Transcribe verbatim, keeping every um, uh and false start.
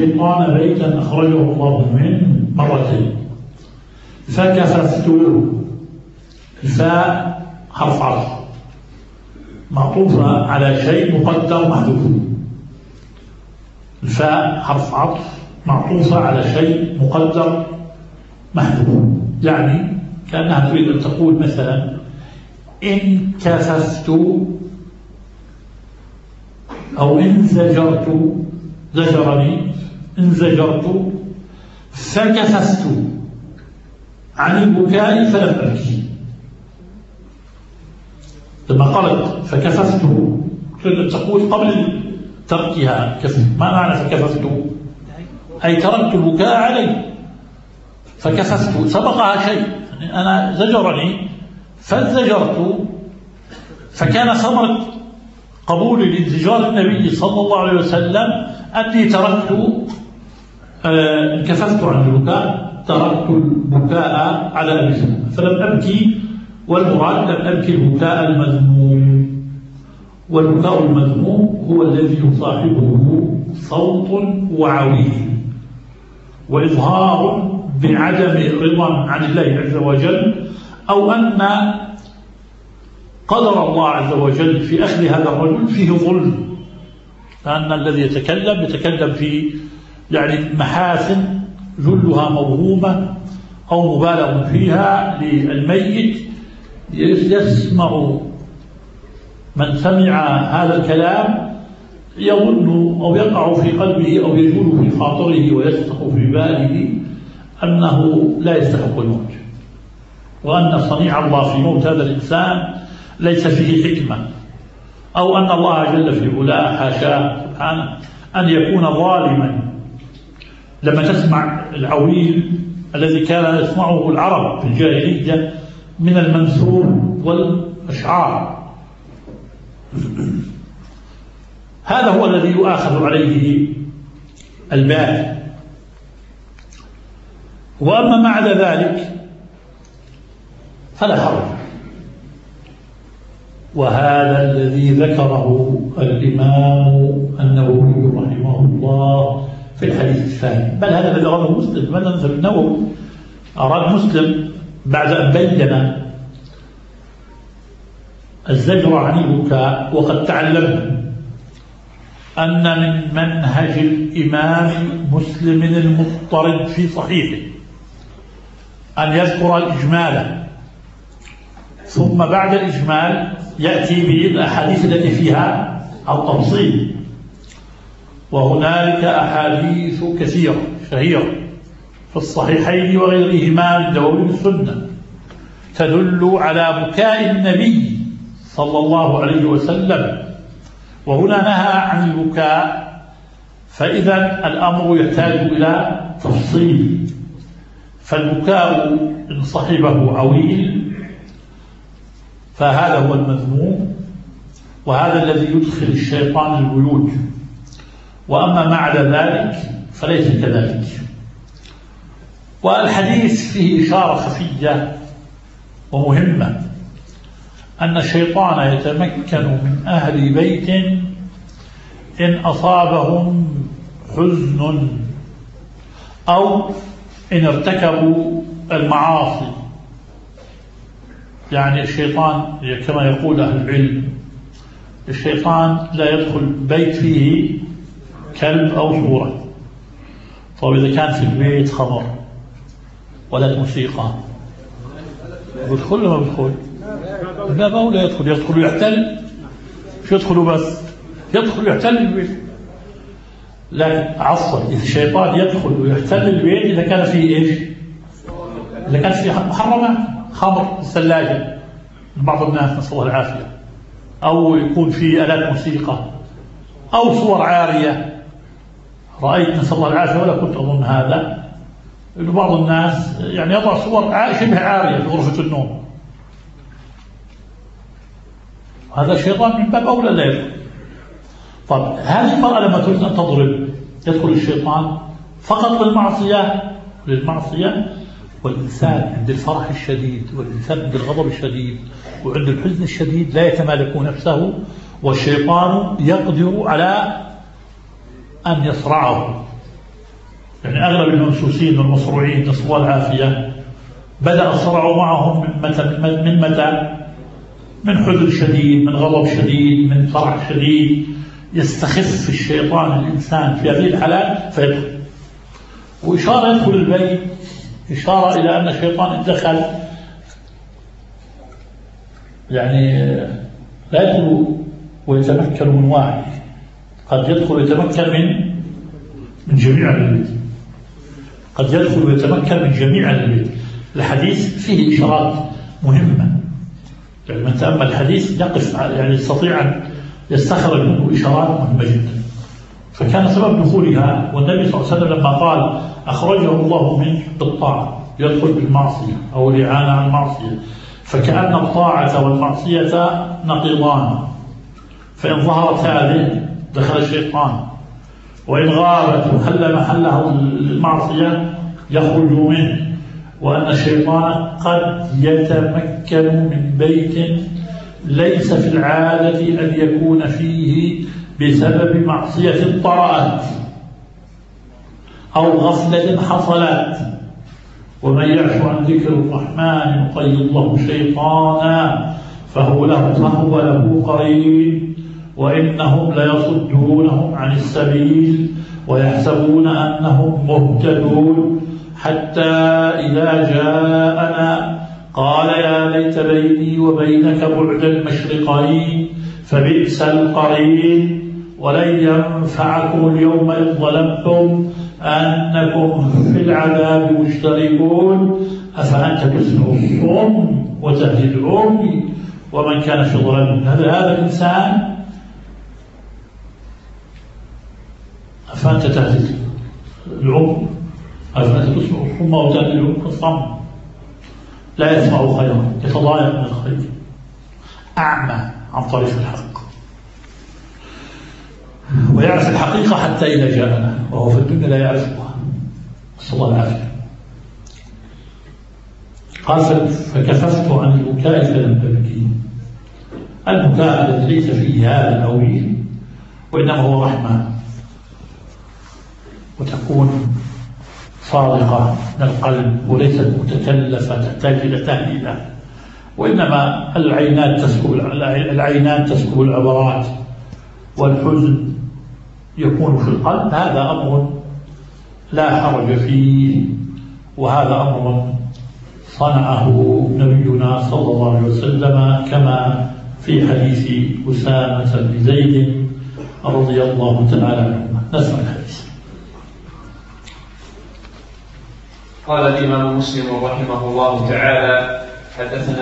الشيطان بيتا أخرجه الله من مرتين. فكففت، الفاء حرف عطف معطوفة على شيء مقدر محذوف. الفاء حرف عطف معطوفة على شيء مقدر محذوف، يعني كأنها تريد أن تقول مثلا إن كففت أو إن زجرت، زجرني إن زجرت فكففت عن البكاء فلم أبكي. لما قالت فكففته تريد أن تقول قبل تركها كفف. ما معنى فكففته؟ أي تركت البكاء عليه. فكففت سبقها شيء، يعني أنا زجرني فانزجرت، فكان ثمرة قبول الانزجار النبي صلى الله عليه وسلم أني تركت آه كففت عن البكاء، تركت البكاء على أبي سلمة فلم أبكي. والمراد لم أبكي البكاء المذموم، والبكاء المذموم هو الذي يصاحبه صوت وعويل وإظهار بعدم رضا عن الله عز وجل، أو أن قدر الله عز وجل في أخذ هذا الرجل فيه ظلم، لأن الذي يتكلم يتكلم في يعني محاسن جلها موهومة أو مبالغ فيها للميت. يسمع من سمع هذا الكلام يظن أو يقع في قلبه أو يجول في خاطره ويسقط في باله أنه لا يستحق الموت، وأن صنيع الله في موت هذا الإنسان ليس فيه حكمة، أو أن الله جل في علاه حاشاه سبحانه أن يكون ظالما. لما تسمع العويل الذي كان يسمعه العرب في الجاهلية من المنثور والأشعار، هذا هو الذي يؤاخذ عليه البال. وأما ما عدا ذلك فلا حرج. وهذا الذي ذكره الإمام النووي رحمه الله في الحديث الثاني، بل هذا الذي أراده مسلم. مثلا النووي أراد مسلم بعد أن بين الزجر عن البكاء، وقد تعلمنا أن من منهج الإمام مسلم المضطرد في صحيحه أن يذكر الإجمال، ثم بعد الإجمال يأتي بالأحاديث التي فيها التفصيل. وهنالك أحاديث كثيرة شهيرة في الصحيحين وغيرهما من دواوين السنة تدل على بكاء النبي صلى الله عليه وسلم، وهنا نهى عن البكاء، فإذا الأمر يحتاج إلى تفصيل. فالبكاء إن صحبه عويل فهذا هو المذموم، وهذا الذي يدخل الشيطان البيوت. وأما ما عدا ذلك فليس كذلك. والحديث فيه إشارة خفية ومهمة، أن الشيطان يتمكن من أهل بيت إن أصابهم حزن أو إن ارتكبوا المعاصي. يعني الشيطان كما يقول أهل العلم، الشيطان لا يدخل بيت فيه كلب أو صورة. طيب إذا كان في البيت خمر ولا موسيقى يدخل ولا ما يدخل؟ لا، ما هو لا يدخل، يدخل ويحتل. شو يدخلوا بس؟ يدخل ويحتل البيت. لا عصر، إذا الشيطان يدخل ويحتل البيت إذا كان فيه إيش؟ إذا كان فيه محرمات، خمر، الثلاجة بعض الناس نسأل الله العافية، أو يكون فيه آلات موسيقى، أو صور عارية. رأيت نسأل الله العافية ولا كنت أظن هذا، إنه بعض الناس يعني يضع صور شبه عارية في غرفة النوم. هذا الشيطان من باب أولى لا يدخل. طب هذه المرأة لما تريد أن تضرب يدخل الشيطان فقط للمعصية للمعصية والإنسان عند الفرح الشديد، والإنسان عند الغضب الشديد، وعند الحزن الشديد لا يتمالك نفسه، والشيطان يقدر على أن يصرعه يعني أغلب الممسوسين والمصروعين نسأل الله العافية بدأ الصراع معهم من متى من متى؟ من حزن شديد، من غضب شديد، من فرح شديد، يستخف الشيطان الإنسان في هذه الحالات فيدخل. وإشارة يدخل البيت إشارة إلى أن الشيطان دخل، يعني لا يدخل ويتمكن من واحد، قد يدخل ويتمكن من من جميع البيت، قد يدخل ويتمكن من جميع البيت. الحديث فيه إشارات مهمة، يعني من تأمل الحديث يقف، يعني يستطيع أن يستخرج منه إشارات مهمة جدا. فكان سبب دخولها، والنبي صلى الله عليه وسلم لما قال أخرجه الله منه بالطاعة يدخل بالمعصية أو الإعانة عن المعصية، فكأن الطاعة والمعصية نقيضان، فإن ظهرت هذه دخل الشيطان، وإن غابت وحل محله المعصية يخرج منه. وأن الشيطان قد يتمكن من بيت ليس في العادة أن يكون فيه بسبب معصية طرأت أو غفلة حصلت. ومن يعش عن ذكر الرحمن يقيض له شيطانا فهو له فهو له قرين وإنهم ليصدونهم عن السبيل ويحسبون أنهم مهتدون حتى إذا جاءنا قال يا ليت بيني وبينك بعد المشرقين فبئس القرين ولن ينفعكم اليوم إذ ظلمتم أنكم في العذاب مشتركون أفأنت تسمع الصم وتهدي العمي ومن كان في ظلام. هذا هذا الإنسان أفأنت تهدي العمي أفأنت تسمع الصم وتهدي العمي الصم لا يسمع خيرا يتضايق من الخير أعمى عن طريق الحق ويعرف الحقيقة حتى إذا جاءنا وهو في الدنيا لا يعرفها. نسأل الله العافية. قال فكففت عن البكاء فلم أبكي. البكاء الذي ليس فيه هذا الأويل وإنما هو رحمة وتكون صادقة من القلب وليست متكلفة تحتاج إلى تهديد، وإنما العينات تسكب العينات تسكب العبرات والحزن يكون في القلب. هذا أمر لا حرج فيه، وهذا أمر صنعه نبينا صلى الله عليه وسلم كما في حديث أسامة بن زيد رضي الله تعالى عنه. نسمع الحديث. قال الإمام مسلم رحمه الله تعالى حدثنا